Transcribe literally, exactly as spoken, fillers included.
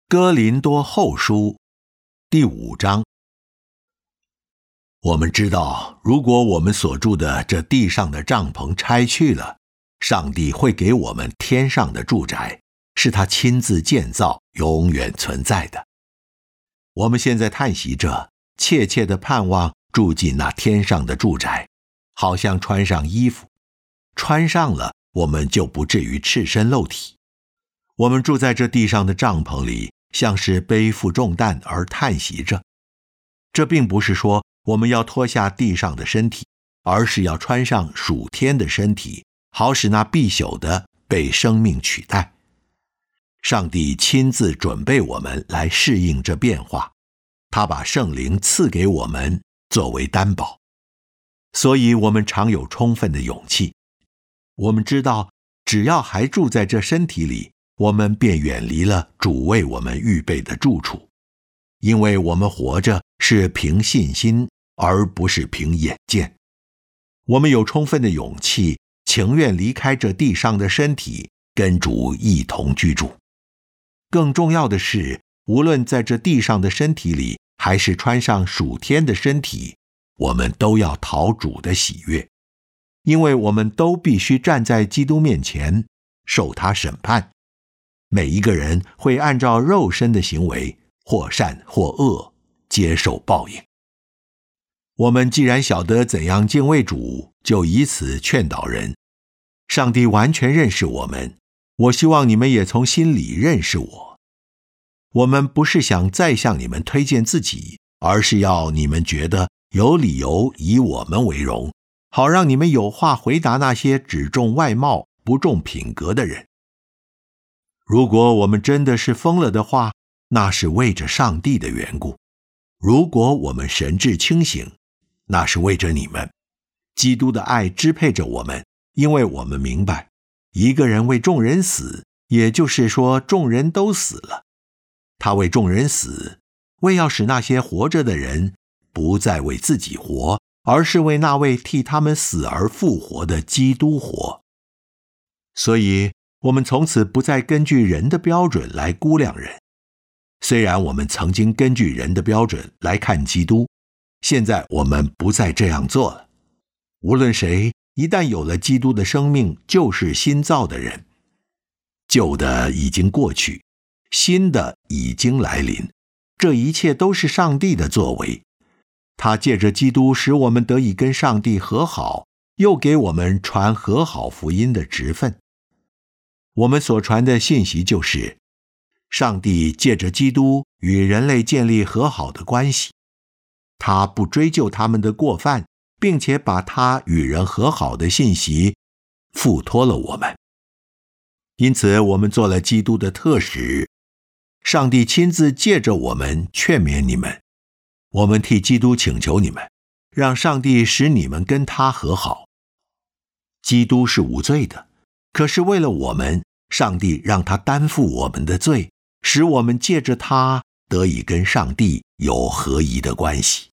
哥林多后书第五章。我们知道，如果我们所住的这地上的帐篷拆去了，上帝会给我们天上的住宅，是他亲自建造，永远存在的。我们现在叹息着，切切地盼望住进那天上的住宅，好像穿上衣服，穿上了，我们就不至于赤身露体。我们住在这地上的帐篷里，像是背负重担而叹息着。这并不是说我们要脱下地上的身体，而是要穿上属天的身体，好使那必朽的被生命取代。上帝亲自准备我们来适应这变化，他把圣灵赐给我们作为担保，所以我们常有充分的勇气。我们知道，只要还住在这身体里，我们便远离了主为我们预备的住处，因为我们活着是凭信心，而不是凭眼见。我们有充分的勇气，情愿离开这地上的身体，跟主一同居住。更重要的是，无论在这地上的身体里，还是穿上属天的身体，我们都要讨主的喜悦，因为我们都必须站在基督面前，受他审判。每一个人会按照肉身的行为，或善或恶，接受报应。我们既然晓得怎样敬畏主，就以此劝导人。上帝完全认识我们，我希望你们也从心里认识我。我们不是想再向你们推荐自己，而是要你们觉得有理由以我们为荣，好让你们有话回答那些只重外貌不重品格的人。如果我们真的是疯了的话，那是为着上帝的缘故；如果我们神志清醒，那是为着你们。基督的爱支配着我们，因为我们明白，一个人为众人死，也就是说众人都死了。他为众人死，为要使那些活着的人不再为自己活，而是为那位替他们死而复活的基督活。所以我们从此不再根据人的标准来估量人。虽然我们曾经根据人的标准来看基督，现在我们不再这样做了。无论谁，一旦有了基督的生命，就是新造的人。旧的已经过去，新的已经来临。这一切都是上帝的作为。他借着基督使我们得以跟上帝和好，又给我们传和好福音的职分。我们所传的信息就是，上帝借着基督与人类建立和好的关系，他不追究他们的过犯，并且把他与人和好的信息付托了我们。因此我们做了基督的特使，上帝亲自借着我们劝勉你们。我们替基督请求你们，让上帝使你们跟他和好。基督是无罪的，可是为了我们，上帝让他担负我们的罪，使我们借着他得以跟上帝有合宜的关系。